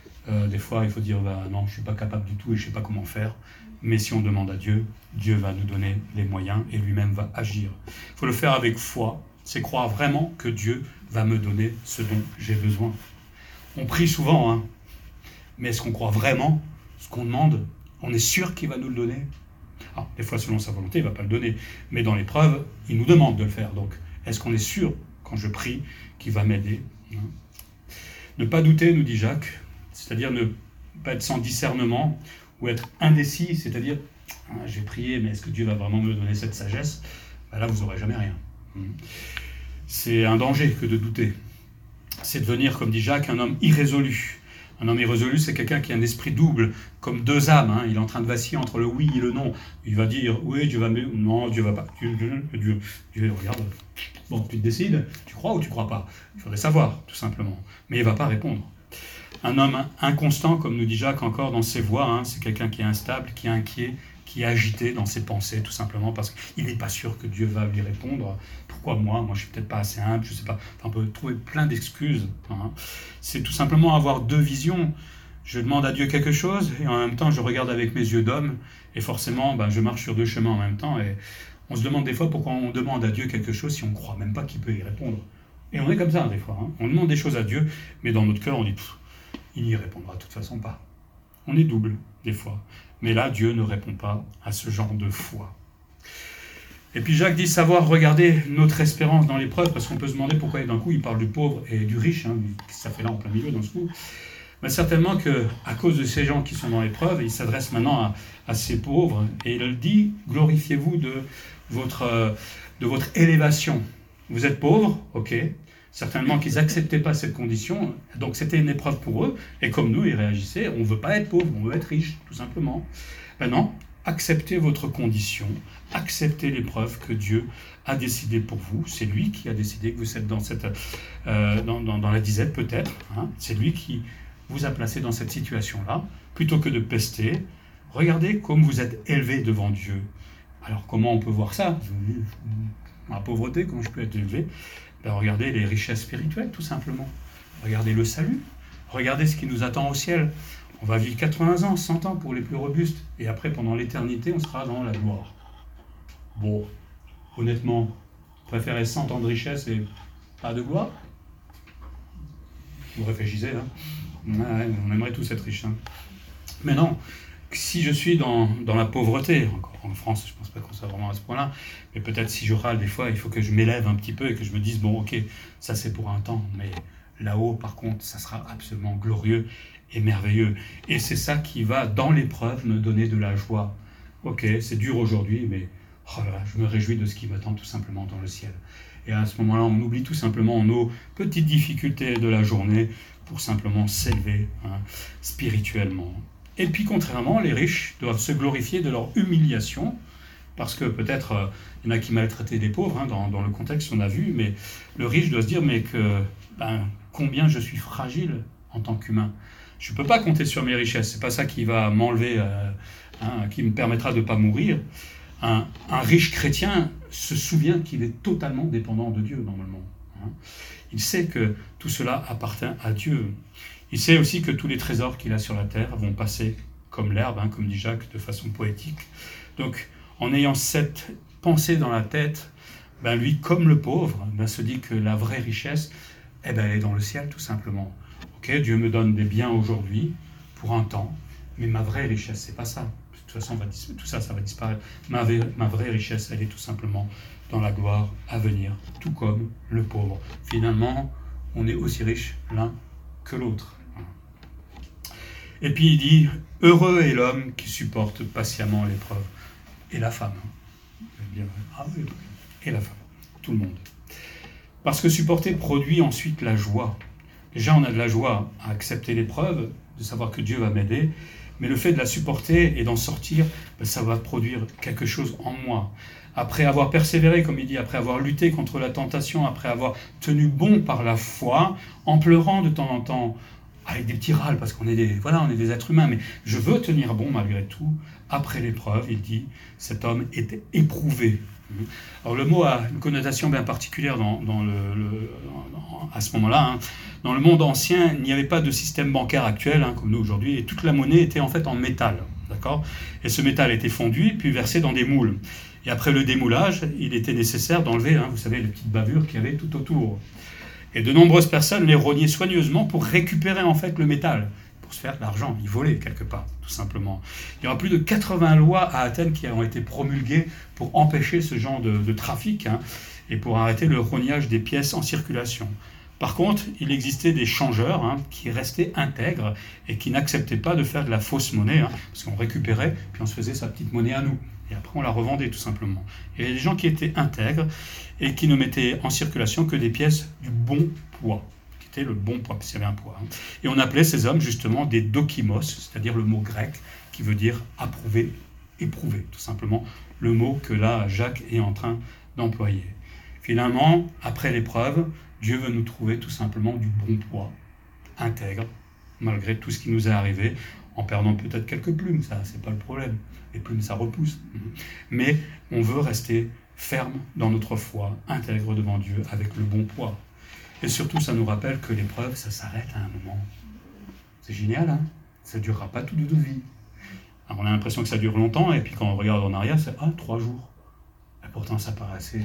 Des fois, il faut dire bah, « Non, je ne suis pas capable du tout et je ne sais pas comment faire. » Mais si on demande à Dieu, Dieu va nous donner les moyens et lui-même va agir. Il faut le faire avec foi. C'est croire vraiment que Dieu va me donner ce dont j'ai besoin. On prie souvent, hein, mais est-ce qu'on croit vraiment ce qu'on demande ? On est sûr qu'il va nous le donner ? Alors, des fois, selon sa volonté, il ne va pas le donner. Mais dans l'épreuve, il nous demande de le faire. Donc, est-ce qu'on est sûr, quand je prie, qu'il va m'aider ? Ne pas douter, nous dit Jacques, c'est-à-dire ne pas être sans discernement ou être indécis, c'est-à-dire ah, j'ai prié, mais est-ce que Dieu va vraiment me donner cette sagesse ? Ben là, vous n'aurez jamais rien. C'est un danger que de douter. C'est devenir, comme dit Jacques, un homme irrésolu. Un homme irrésolu, c'est quelqu'un qui a un esprit double, comme deux âmes. Hein. Il est en train de vaciller entre le oui et le non. Il va dire, oui, Dieu va me... Non, Dieu va pas. Dieu, Dieu, Dieu, Dieu, regarde. Bon, tu te décides, tu crois ou tu crois pas. Il faudrait savoir, tout simplement. Mais il ne va pas répondre. Un homme inconstant, comme nous dit Jacques encore dans ses voies, hein, c'est quelqu'un qui est instable, qui est inquiet, qui est agité dans ses pensées, tout simplement parce qu'il n'est pas sûr que Dieu va lui répondre. Pourquoi moi ? Moi, je suis peut-être pas assez humble, je ne sais pas. Enfin, on peut trouver plein d'excuses. Hein. C'est tout simplement avoir deux visions. Je demande à Dieu quelque chose et en même temps, je regarde avec mes yeux d'homme et forcément, ben, je marche sur deux chemins en même temps. Et on se demande des fois pourquoi on demande à Dieu quelque chose si on ne croit même pas qu'il peut y répondre. Et on est comme ça des fois. Hein. On demande des choses à Dieu, mais dans notre cœur, on dit « il n'y répondra de toute façon pas ». On est double des fois. Mais là, Dieu ne répond pas à ce genre de foi. Et puis Jacques dit savoir regarder notre espérance dans l'épreuve, parce qu'on peut se demander pourquoi d'un coup il parle du pauvre et du riche, hein, ça fait là en plein milieu dans ce coup. Mais certainement qu'à cause de ces gens qui sont dans l'épreuve, il s'adresse maintenant à, à ces pauvres, et il dit glorifiez-vous de votre, de votre élévation. Vous êtes pauvre, ok, Certainement qu'ils n'acceptaient pas cette condition, donc c'était une épreuve pour eux, et comme nous, ils réagissaient, on ne veut pas être pauvre, on veut être riche, tout simplement. Maintenant, acceptez votre condition, acceptez l'épreuve que Dieu a décidé pour vous. C'est lui qui a décidé que vous êtes dans, cette, euh, dans, dans, dans la disette peut-être. Hein. C'est lui qui vous a placé dans cette situation-là. Plutôt que de pester, regardez comme vous êtes élevé devant Dieu. Alors comment on peut voir ça? La pauvreté, comment je peux être élevé? Ben, regardez les richesses spirituelles tout simplement. Regardez le salut. Regardez ce qui nous attend au ciel. On va vivre quatre-vingts ans, cent ans pour les plus robustes. Et après, pendant l'éternité, on sera dans la gloire. Bon, honnêtement, vous préférez cent ans de richesse et pas de gloire? Vous réfléchissez, hein? Ouais, on aimerait tous être riches. Hein. Mais non, si je suis dans, dans la pauvreté, encore en France, je ne pense pas qu'on soit vraiment à ce point-là, mais peut-être si je râle des fois, il faut que je m'élève un petit peu et que je me dise, bon, ok, ça c'est pour un temps, mais là-haut, par contre, ça sera absolument glorieux et merveilleux. Et c'est ça qui va, dans l'épreuve, me donner de la joie. Ok, c'est dur aujourd'hui, mais oh là là, je me réjouis de ce qui m'attend tout simplement dans le ciel. Et à ce moment-là, on oublie tout simplement nos petites difficultés de la journée pour simplement s'élever hein, spirituellement. Et puis, contrairement, les riches doivent se glorifier de leur humiliation, parce que peut-être, euh, il y en a qui maltraitaient les pauvres, hein, dans, dans le contexte qu'on a vu, mais le riche doit se dire, mais que, ben, combien je suis fragile en tant qu'humain. Je ne peux pas compter sur mes richesses, c'est pas ça qui va m'enlever, euh, hein, qui me permettra de ne pas mourir. Un, un riche chrétien se souvient qu'il est totalement dépendant de Dieu, normalement. Hein. Il sait que tout cela appartient à Dieu. Il sait aussi que tous les trésors qu'il a sur la terre vont passer comme l'herbe, hein, comme dit Jacques, de façon poétique. Donc, en ayant cette pensée dans la tête, ben lui, comme le pauvre, ben se dit que la vraie richesse, eh ben, elle est dans le ciel, tout simplement. Ok, Dieu me donne des biens aujourd'hui, pour un temps, mais ma vraie richesse, c'est pas ça. De toute façon, va, tout ça, ça va disparaître. Ma, ma vraie richesse, elle est tout simplement dans la gloire à venir, tout comme le pauvre. Finalement, on est aussi riche l'un que l'autre. Et puis il dit, heureux est l'homme qui supporte patiemment l'épreuve. Et la femme. Ah oui, et la femme. Tout le monde. Parce que supporter produit ensuite la joie. Déjà, on a de la joie à accepter l'épreuve, de savoir que Dieu va m'aider, mais le fait de la supporter et d'en sortir, ben, ça va produire quelque chose en moi. Après avoir persévéré, comme il dit, après avoir lutté contre la tentation, après avoir tenu bon par la foi, en pleurant de temps en temps, avec des petits râles, parce qu'on est des, voilà, on est des êtres humains, mais je veux tenir bon malgré tout. Après l'épreuve, il dit, cet homme était éprouvé. Alors le mot a une connotation bien particulière dans, dans le, le, dans, à ce moment-là. Hein. Dans le monde ancien, il n'y avait pas de système bancaire actuel, hein, comme nous aujourd'hui, et toute la monnaie était en fait en métal. D'accord ? Et ce métal était fondu, puis versé dans des moules. Et après le démoulage, il était nécessaire d'enlever, hein, vous savez, les petites bavures qu'il y avait tout autour. Et de nombreuses personnes les rognaient soigneusement pour récupérer en fait le métal, pour se faire de l'argent. Ils volaient quelque part, tout simplement. Il y aura plus de quatre-vingts lois à Athènes qui ont été promulguées pour empêcher ce genre de, de trafic hein, et pour arrêter le rognage des pièces en circulation. Par contre, il existait des changeurs hein, qui restaient intègres et qui n'acceptaient pas de faire de la fausse monnaie, hein, parce qu'on récupérait, puis on se faisait sa petite monnaie à nous. Et après, on la revendait tout simplement. Il y avait des gens qui étaient intègres et qui ne mettaient en circulation que des pièces du bon poids, qui étaient le bon poids, parce qu'il y avait un poids. Hein. Et on appelait ces hommes justement des dokimos, c'est-à-dire le mot grec qui veut dire approuver, éprouver, tout simplement, le mot que là, Jacques est en train d'employer. Finalement, après l'épreuve, Dieu veut nous trouver tout simplement du bon poids, intègre, malgré tout ce qui nous est arrivé, en perdant peut-être quelques plumes, ça, c'est pas le problème. Les plumes, ça repousse. Mais on veut rester ferme dans notre foi, intègre devant Dieu, avec le bon poids. Et surtout, ça nous rappelle que l'épreuve, ça s'arrête à un moment. C'est génial, hein ? Ça ne durera pas toute notre vie. Alors, on a l'impression que ça dure longtemps, et puis quand on regarde en arrière, c'est « Ah, trois jours ». Et pourtant, ça paraît assez...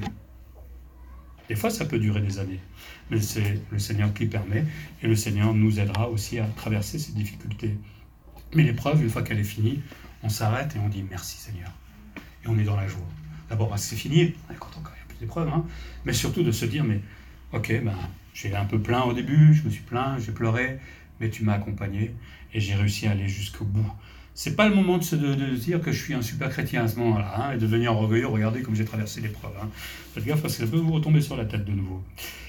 Des fois, ça peut durer des années. Mais c'est le Seigneur qui permet, et le Seigneur nous aidera aussi à traverser ces difficultés. Mais l'épreuve, une fois qu'elle est finie, on s'arrête et on dit merci Seigneur. Et on est dans la joie. D'abord, c'est fini, on est content quand il n'y a plus d'épreuves, hein, mais surtout de se dire, mais ok, ben, j'ai un peu plaint au début, je me suis plaint, j'ai pleuré, mais tu m'as accompagné et j'ai réussi à aller jusqu'au bout. C'est pas le moment de se de, de dire que je suis un super chrétien à ce moment-là, hein, et de devenir orgueilleux, regardez comme j'ai traversé l'épreuve. Hein. Faites gaffe parce que ça peut vous retomber sur la tête de nouveau.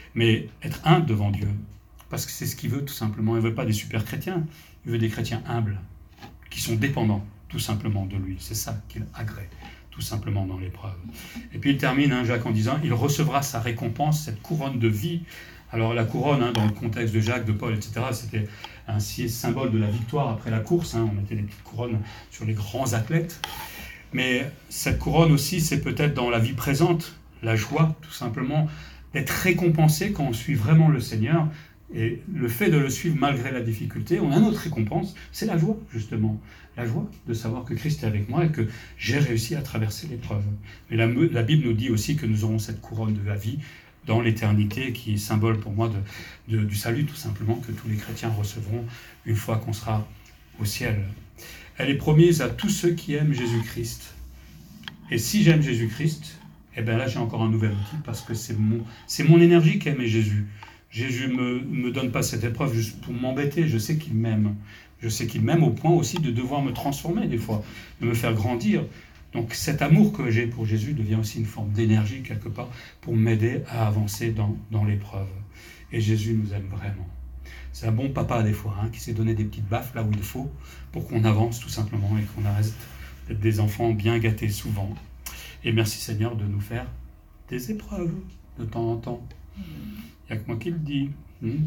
mais être humble devant Dieu, parce que c'est ce qu'il veut tout simplement. Il ne veut pas des super chrétiens, il veut des chrétiens humbles, qui sont dépendants tout simplement de lui. C'est ça qu'il agrée tout simplement dans l'épreuve. Et puis il termine, hein, Jacques, en disant, il recevra sa récompense, cette couronne de vie. Alors la couronne, hein, dans le contexte de Jacques, de Paul, et cetera, c'était un symbole de la victoire après la course. Hein, on mettait des petites couronnes sur les grands athlètes. Mais cette couronne aussi, c'est peut-être dans la vie présente, la joie, tout simplement, d'être récompensé quand on suit vraiment le Seigneur. Et le fait de le suivre malgré la difficulté, on a notre récompense, c'est la joie, justement. La joie de savoir que Christ est avec moi et que j'ai réussi à traverser l'épreuve. Mais la, la Bible nous dit aussi que nous aurons cette couronne de la vie dans l'éternité, qui est symbole pour moi de, de, du salut, tout simplement, que tous les chrétiens recevront une fois qu'on sera au ciel. Elle est promise à tous ceux qui aiment Jésus-Christ. Et si j'aime Jésus-Christ, eh bien là j'ai encore un nouvel outil, parce que c'est mon, c'est mon énergie qui aime Jésus. Jésus ne me, me donne pas cette épreuve juste pour m'embêter, je sais qu'il m'aime. Je sais qu'il m'aime au point aussi de devoir me transformer des fois, de me faire grandir. Donc cet amour que j'ai pour Jésus devient aussi une forme d'énergie quelque part pour m'aider à avancer dans, dans l'épreuve. Et Jésus nous aime vraiment. C'est un bon papa des fois, hein, qui s'est donné des petites baffes là où il faut pour qu'on avance tout simplement et qu'on arrête d'être des enfants bien gâtés souvent. Et merci Seigneur de nous faire des épreuves de temps en temps. Il n'y a que moi qui le dis. Hmm.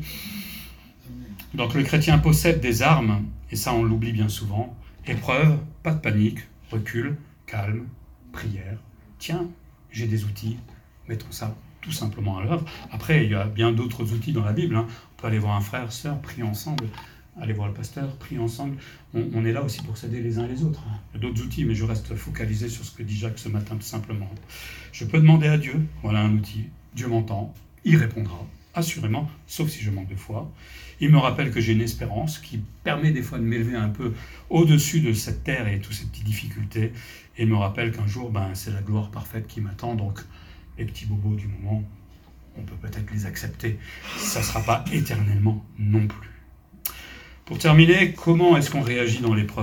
Donc le chrétien possède des armes, et ça on l'oublie bien souvent. Épreuve, pas de panique, recul, calme, prière. Tiens, j'ai des outils, mettons ça tout simplement à l'œuvre. Après, il y a bien d'autres outils dans la Bible. Hein. On peut aller voir un frère, sœur, prier ensemble. Aller voir le pasteur, prier ensemble. On, on est là aussi pour s'aider les uns les autres. Hein. Il y a d'autres outils, mais je reste focalisé sur ce que dit Jacques ce matin tout simplement. Je peux demander à Dieu, voilà un outil. Dieu m'entend, il répondra, assurément, sauf si je manque de foi. Il me rappelle que j'ai une espérance qui permet des fois de m'élever un peu au-dessus de cette terre et toutes ces petites difficultés. Et il me rappelle qu'un jour, ben, c'est la gloire parfaite qui m'attend. Donc, les petits bobos du moment, on peut peut-être les accepter. Ça ne sera pas éternellement non plus. Pour terminer, comment est-ce qu'on réagit dans l'épreuve ?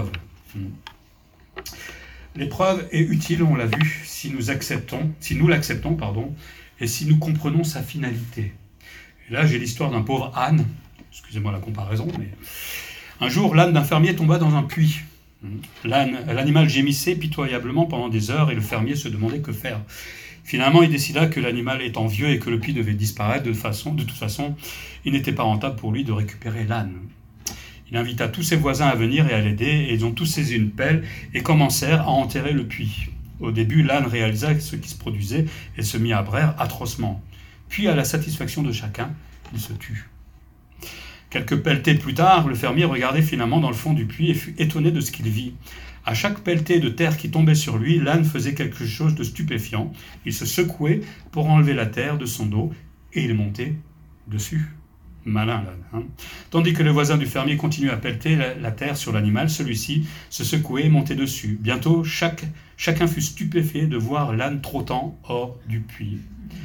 L'épreuve est utile, on l'a vu, si nous acceptons, si nous l'acceptons, pardon, et si nous comprenons sa finalité. Et là, j'ai l'histoire d'un pauvre âne. Excusez-moi la comparaison, mais un jour, l'âne d'un fermier tomba dans un puits. L'âne, l'animal gémissait pitoyablement pendant des heures et le fermier se demandait que faire. Finalement, il décida que l'animal étant vieux et que le puits devait disparaître, de, façon, de toute façon, il n'était pas rentable pour lui de récupérer l'âne. Il invita tous ses voisins à venir et à l'aider, et ils ont tous saisi une pelle et commencèrent à enterrer le puits. Au début, l'âne réalisa ce qui se produisait et se mit à braire atrocement. Puis, à la satisfaction de chacun, il se tut. Quelques pelletées plus tard, le fermier regardait finalement dans le fond du puits et fut étonné de ce qu'il vit. À chaque pelletée de terre qui tombait sur lui, l'âne faisait quelque chose de stupéfiant. Il se secouait pour enlever la terre de son dos et il montait dessus. Malin l'âne. Hein. Tandis que les voisins du fermier continuaient à pelleter la, la terre sur l'animal, celui-ci se secouait et montait dessus. Bientôt, chaque, chacun fut stupéfait de voir l'âne trottant hors du puits.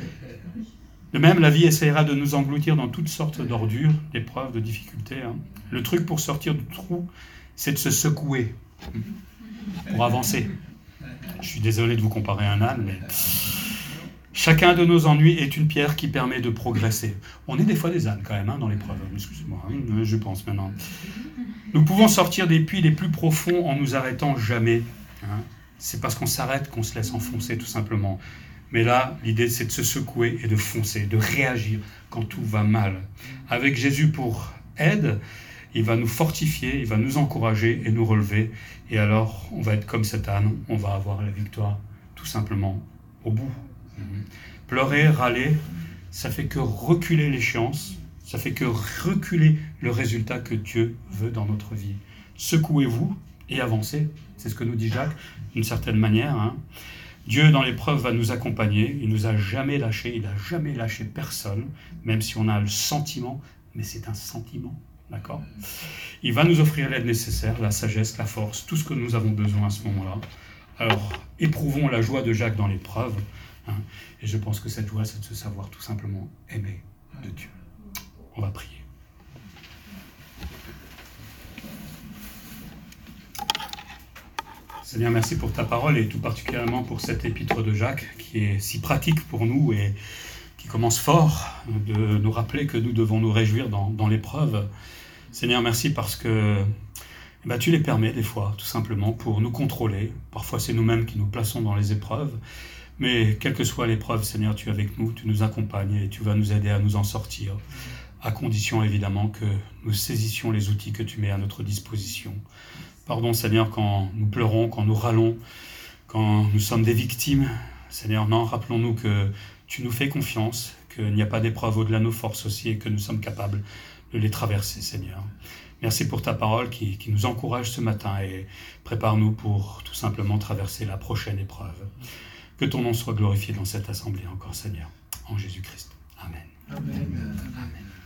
De même, la vie essaiera de nous engloutir dans toutes sortes d'ordures, d'épreuves, de difficultés. Hein. Le truc pour sortir du trou, c'est de se secouer pour avancer. Je suis désolé de vous comparer à un âne, mais chacun de nos ennuis est une pierre qui permet de progresser. On est des fois des ânes quand même hein, dans l'épreuve. Excusez-moi, hein, je pense maintenant. Nous pouvons sortir des puits les plus profonds en nous arrêtant jamais. Hein. C'est parce qu'on s'arrête qu'on se laisse enfoncer tout simplement. Mais là, l'idée, c'est de se secouer et de foncer, de réagir quand tout va mal. Avec Jésus pour aide, il va nous fortifier, il va nous encourager et nous relever. Et alors, on va être comme cet âne, on va avoir la victoire, tout simplement, au bout. Mmh. Pleurer, râler, ça fait que reculer l'échéance, ça fait que reculer le résultat que Dieu veut dans notre vie. Secouez-vous et avancez, c'est ce que nous dit Jacques, d'une certaine manière, hein. Dieu, dans l'épreuve, va nous accompagner. Il ne nous a jamais lâchés. Il n'a jamais lâché personne, même si on a le sentiment, mais c'est un sentiment, d'accord ? Il va nous offrir l'aide nécessaire, la sagesse, la force, tout ce que nous avons besoin à ce moment-là. Alors, éprouvons la joie de Jacques dans l'épreuve. Hein, et je pense que cette joie, c'est de se savoir tout simplement aimer de Dieu. On va prier. Seigneur, merci pour ta parole et tout particulièrement pour cet épître de Jacques qui est si pratique pour nous et qui commence fort, de nous rappeler que nous devons nous réjouir dans, dans l'épreuve. Seigneur, merci parce que eh ben, tu les permets des fois, tout simplement, pour nous contrôler. Parfois, c'est nous-mêmes qui nous plaçons dans les épreuves. Mais quelle que soit l'épreuve, Seigneur, tu es avec nous, tu nous accompagnes et tu vas nous aider à nous en sortir, à condition évidemment que nous saisissions les outils que tu mets à notre disposition. Pardon, Seigneur, quand nous pleurons, quand nous râlons, quand nous sommes des victimes. Seigneur, non, rappelons-nous que tu nous fais confiance, qu'il n'y a pas d'épreuve au-delà de nos forces aussi et que nous sommes capables de les traverser, Seigneur. Merci pour ta parole qui, qui nous encourage ce matin et prépare-nous pour tout simplement traverser la prochaine épreuve. Que ton nom soit glorifié dans cette assemblée encore, Seigneur, en Jésus-Christ. Amen. Amen. Amen.